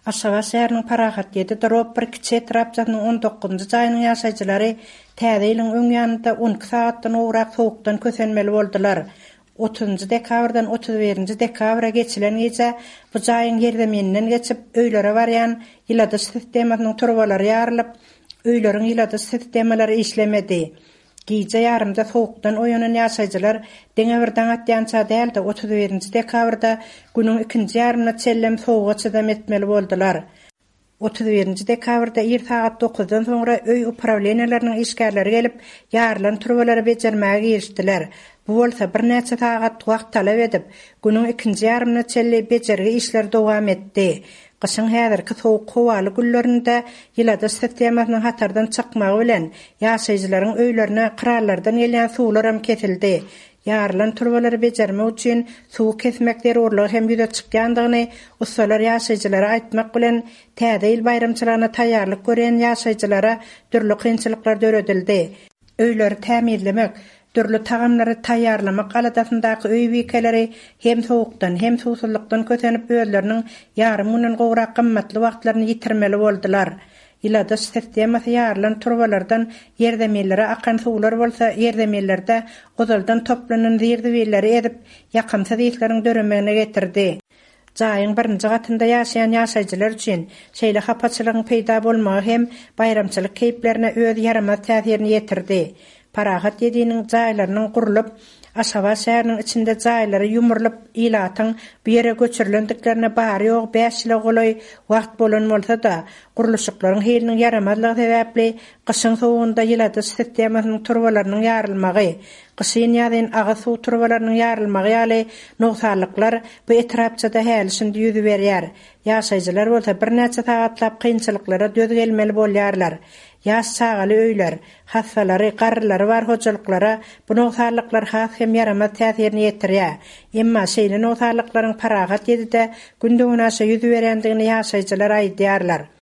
Aşgabat şäheriniň Parahat ýerde durop bir kiçi etrapjanyň 19-njy jaýynyň ýaşaýjylary täze ýylyň öň ýanynda 12 saatdan owrak sowukdan kösenmeli boldylar. 30 dekabrdan 31 dekabra geçilen gece bu jaýyň ýerdemeninden geçip öýlere barýan ýyladys sistemanyň turbalary ýarylyp, öýleriň ýyladys sistemalary işlemedi. Gece yarımda sowukdan oýanan ýaşaýjylar deňe birden atýança däldi 31 dekabrda günüň ikinji ýarymyna çellem sowuga çydam etmeli boldylar. 31 dekabrda ir saat 9-dan soňra öý upravleniýalarynyň işgärleri gelip ýarylan turbalary bejermäge girişdiler. Bu bolsa bir näçe saat wagt talap edip günüň ikinji ýarymyna çelli bejerge işler dowam etdi. Qışın häzirki sowuk howaly günlerinde ýyladys sistemasynyň hatardan çykmagy bilen ýaşaýjylaryň öýlerine qırarlardan gelýän suwlar hem kesildi. Ýarylan turbalary bejermek üçin suw kesmek derurlygy hem ýüze çykýandygyny ustalar ýaşaýjylara aýtmak bilen täze ýyl bayramçylaryna taýýarlyk gören ýaşaýjylara türlü kynçylyklar döredildi. Öýleri tämirlemek, türlü tagamlary taýýarlamak aladasyndaky öý wikeleri hem sowukdan hem suwsuzlykdan kösenip özleriniň ýarym günden gowrak gymmatly wagtlaryny ýitirmeli boldylar. Ýyladys sistemasy ýarylan turbalardan ýerdemellere akan suwlar bolsa ýerdemellerde gozaldan toplanan ýerdewelleri edip ýakymsy diýişleriň döremegine getirdi. Jaýyň birinji gatynda ýaşaýan ýaşaýjylar üçin şeýle hapaçylygyň peýda bolmagy hem bayramçylyk keyplerine öz ýaramaz täsirini ýetirdi. Parahat ýediňiň jaýlarynyň gurulyp, Aşgabat şäheriniň içinde jaýlary ýumurlyp, ilatyň bu ýere göçürilendiklerine bary ýok 5 ýyla golay wagt bolan bolsa da, guruluşyklaryň heliniň yaramazlygy sebäpli gyşyň sowugunda ýyladys sistemasynyň turbalarynyň ýarylmagy, gyşyn ýazyn agy suw turbalarynyň ýarylmagy ýaly noksalyklar bu etrapçada hälisinde ýüzi berýär. Ýaşaýjylar bolsa bir näçe sagatlap kynçylyklara döz gelmeli bolýarlar. Ýaş çagaly öýler, hassalary, garrylary bar hojalyklara bu noksalyklar has hem yaramaz täsirini ýetirýär. Emma şeýle noksalyklaryň Parahat ýedide gündüňe aşa ýüzi berendigini ýaşaýjylar aýdýarlar.